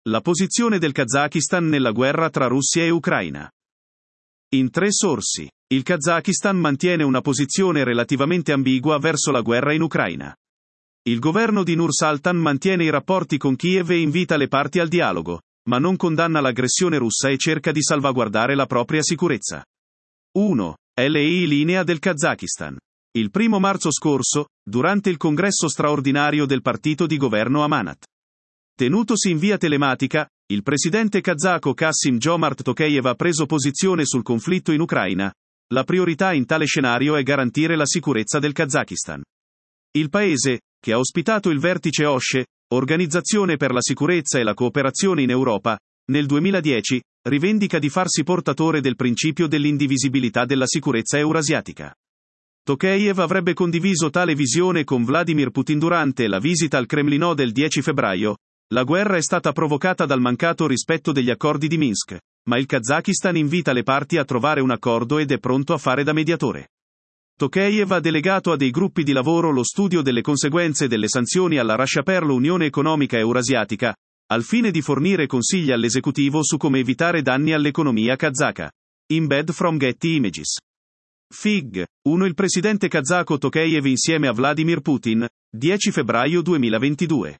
La posizione del Kazakistan nella guerra tra Russia e Ucraina. In 3 sorsi. Il Kazakistan mantiene una posizione relativamente ambigua verso la guerra in Ucraina. Il governo di Nur-Sultan mantiene i rapporti con Kiev e invita le parti al dialogo, ma non condanna l'aggressione russa e cerca di salvaguardare la propria sicurezza. 1. LI linea del Kazakistan. Il 1 marzo scorso, durante il congresso straordinario del partito di governo Amanat. Tenutosi in via telematica, il presidente kazako Kassym-Jomart Tokayev ha preso posizione sul conflitto in Ucraina. La priorità in tale scenario è garantire la sicurezza del Kazakistan. Il paese, che ha ospitato il vertice OSCE, Organizzazione per la sicurezza e la cooperazione in Europa, nel 2010, rivendica di farsi portatore del principio dell'indivisibilità della sicurezza eurasiatica. Tokayev avrebbe condiviso tale visione con Vladimir Putin durante la visita al Cremlino del 10 febbraio. La guerra è stata provocata dal mancato rispetto degli accordi di Minsk, ma il Kazakistan invita le parti a trovare un accordo ed è pronto a fare da mediatore. Tokayev ha delegato a dei gruppi di lavoro lo studio delle conseguenze delle sanzioni alla Russia per l'Unione Economica Eurasiatica, al fine di fornire consigli all'esecutivo su come evitare danni all'economia kazaka. Embed from Getty Images. Fig. 1. Il presidente kazako Tokayev insieme a Vladimir Putin, 10 febbraio 2022.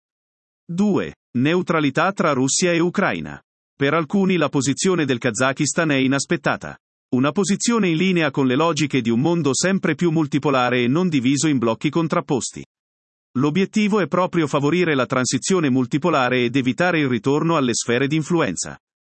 2. Neutralità tra Russia e Ucraina. Per alcuni la posizione del Kazakistan è inaspettata. Una posizione in linea con le logiche di un mondo sempre più multipolare e non diviso in blocchi contrapposti. L'obiettivo è proprio favorire la transizione multipolare ed evitare il ritorno alle sfere di influenza.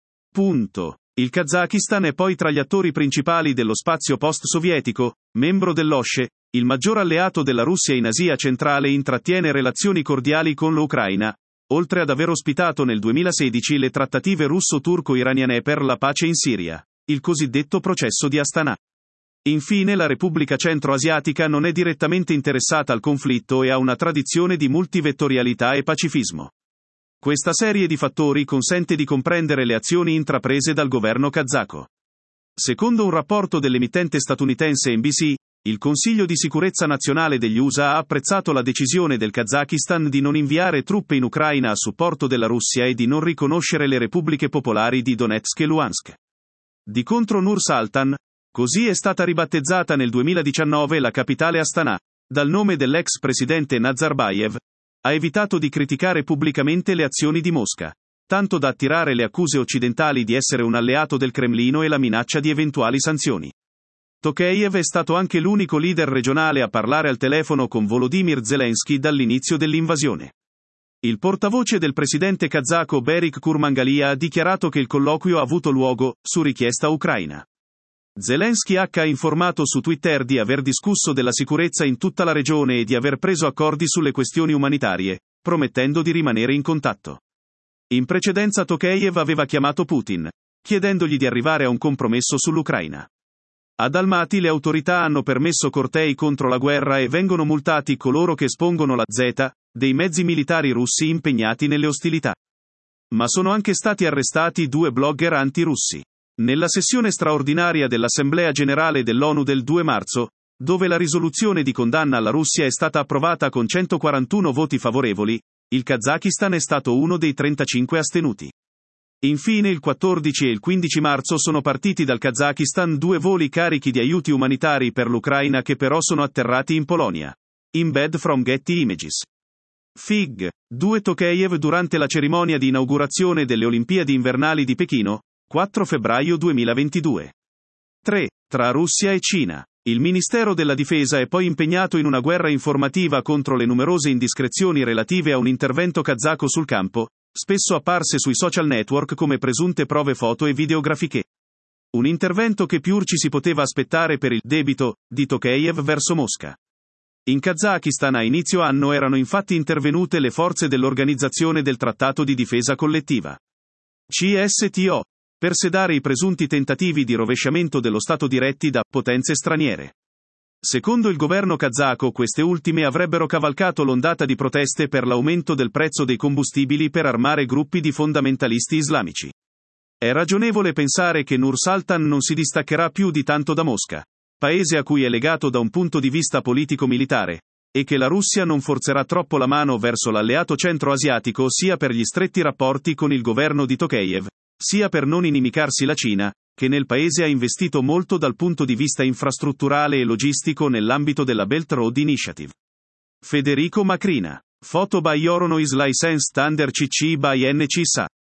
Punto. Il Kazakistan è poi tra gli attori principali dello spazio post-sovietico, membro dell'OSCE, il maggior alleato della Russia in Asia centrale intrattiene relazioni cordiali con l'Ucraina, oltre ad aver ospitato nel 2016 le trattative russo-turco-iraniane per la pace in Siria, il cosiddetto processo di Astana. Infine la Repubblica Centro-Asiatica non è direttamente interessata al conflitto e ha una tradizione di multivettorialità e pacifismo. Questa serie di fattori consente di comprendere le azioni intraprese dal governo kazako. Secondo un rapporto dell'emittente statunitense NBC, il Consiglio di sicurezza nazionale degli USA ha apprezzato la decisione del Kazakistan di non inviare truppe in Ucraina a supporto della Russia e di non riconoscere le repubbliche popolari di Donetsk e Luhansk. Di contro Nur-Sultan, così è stata ribattezzata nel 2019 la capitale Astana, dal nome dell'ex presidente Nazarbayev, ha evitato di criticare pubblicamente le azioni di Mosca, tanto da attirare le accuse occidentali di essere un alleato del Cremlino e la minaccia di eventuali sanzioni. Tokayev è stato anche l'unico leader regionale a parlare al telefono con Volodymyr Zelensky dall'inizio dell'invasione. Il portavoce del presidente kazako Berik Kurmangalia ha dichiarato che il colloquio ha avuto luogo, su richiesta ucraina. Zelensky ha informato su Twitter di aver discusso della sicurezza in tutta la regione e di aver preso accordi sulle questioni umanitarie, promettendo di rimanere in contatto. In precedenza Tokayev aveva chiamato Putin, chiedendogli di arrivare a un compromesso sull'Ucraina. Ad Almaty le autorità hanno permesso cortei contro la guerra e vengono multati coloro che espongono la Z dei mezzi militari russi impegnati nelle ostilità. Ma sono anche stati arrestati 2 blogger anti-russi. Nella sessione straordinaria dell'Assemblea Generale dell'ONU del 2 marzo, dove la risoluzione di condanna alla Russia è stata approvata con 141 voti favorevoli, il Kazakistan è stato uno dei 35 astenuti. Infine il 14 e il 15 marzo sono partiti dal Kazakistan 2 voli carichi di aiuti umanitari per l'Ucraina che però sono atterrati in Polonia. Embed from Getty Images. Fig. 2 Tokayev durante la cerimonia di inaugurazione delle Olimpiadi invernali di Pechino, 4 febbraio 2022. 3. Tra Russia e Cina. Il Ministero della Difesa è poi impegnato in una guerra informativa contro le numerose indiscrezioni relative a un intervento kazako sul campo, spesso apparse sui social network come presunte prove foto e videografiche. Un intervento che più ci si poteva aspettare per il debito di Tokayev verso Mosca. In Kazakistan a inizio anno erano infatti intervenute le forze dell'Organizzazione del Trattato di Difesa Collettiva. CSTO. Per sedare i presunti tentativi di rovesciamento dello Stato diretti da potenze straniere. Secondo il governo kazako queste ultime avrebbero cavalcato l'ondata di proteste per l'aumento del prezzo dei combustibili per armare gruppi di fondamentalisti islamici. È ragionevole pensare che Nur-Sultan non si distaccherà più di tanto da Mosca, paese a cui è legato da un punto di vista politico-militare, e che la Russia non forzerà troppo la mano verso l'alleato centro-asiatico sia per gli stretti rapporti con il governo di Tokayev, sia per non inimicarsi la Cina, che nel paese ha investito molto dal punto di vista infrastrutturale e logistico nell'ambito della Belt Road Initiative. Federico Macrina. Foto by Oronois License Thunder CC by NC SA.